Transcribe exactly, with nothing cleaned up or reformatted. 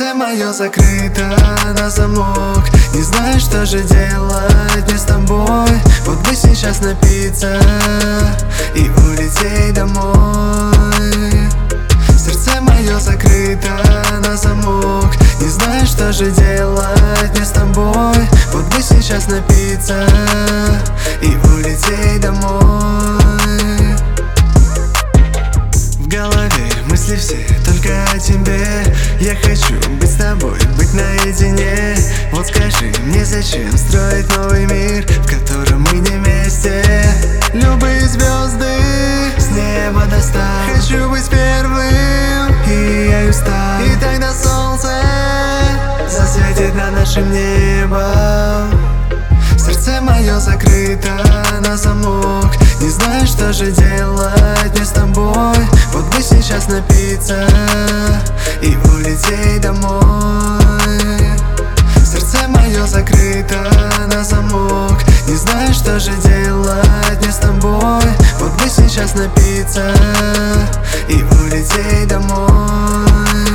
Сердце мое закрыто на замок. Не знаю, что же делать мне с тобой. Вот бы сейчас напиться и улететь домой. Сердце мое закрыто на замок. Не знаю, что же делать мне с тобой. Вот бы сейчас напиться и улететь домой. В голове мысли все только о тебе. Я хочу быть с тобой, быть наедине. Вот скажи мне, зачем строить новый мир, в котором мы не вместе? Любые звезды с неба достать. Хочу быть первым, и я устал. И тогда солнце засветит над нашим небом. Сердце мое закрыто на замок. Не знаю, что же делать мне с тобой. Вот бы сейчас напиться и улететь домой. Сердце мое закрыто на замок. Не знаю, что же делать мне с тобой. Вот бы сейчас напиться и улететь домой.